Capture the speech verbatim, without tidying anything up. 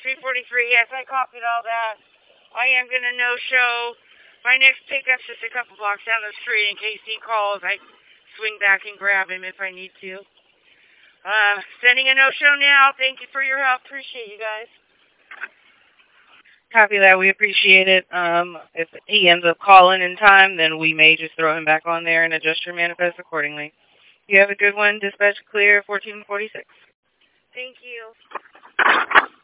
three forty-three, yes, I copied all that. I am going to no-show. My next pickup's just a couple blocks down the street. In case he calls, I swing back and grab him if I need to. Uh, sending a no-show now. Thank you for your help. Appreciate you guys. Copy that. We appreciate it. Um, if he ends up calling in time, then we may just throw him back on there and adjust your manifest accordingly. You have a good one. Dispatch clear, fourteen forty-six. Thank you.